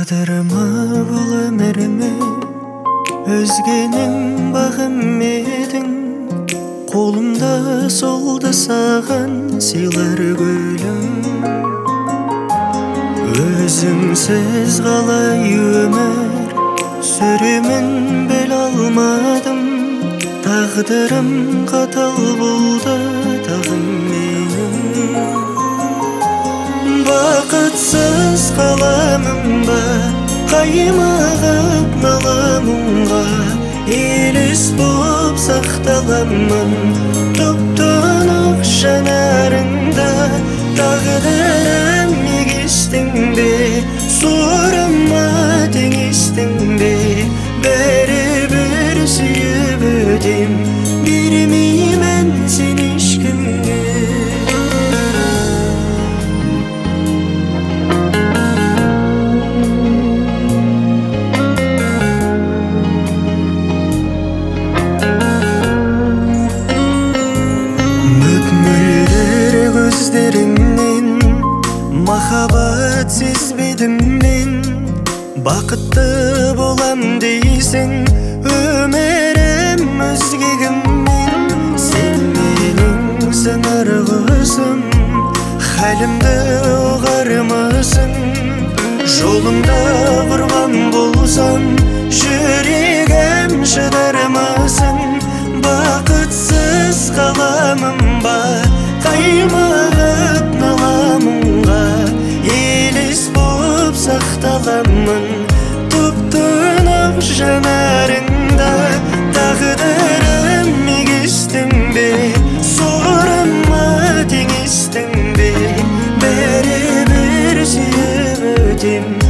Tağdırıma бұл өміріме өзгенің бағым едің. Қолымда солды саған сыйлар гүлім. Өзіңсіз қалай өмір сүремін біле алмадым. Тағдырым қатал болды тағым менің. Бақытсыз қаламын ба қаймағып наламынға, елес боп сақталамын тұп-тұнық жанарыңда. Тағдырым егестің бе, сорыма теңестің бе, бәрібір сүйіп өтем, бермеймін сен ешкімге. Көздеріңнен махаббат сезбедім мен. Бақытты болам дейсің, өмірім өзгегіммен. Сен менің сыңар құсым, хәлімді ұғармысың. Жолыңда құрбан болсам, жүрегім шыдармысың. Бақытсыз қаламын ба қаймағып наламынға, елес боп сақталамын тұп-тұнық жанарыңда. Тағдырым егестің бе, сорыма теңестің бе, бәрібір сүйіп өтем,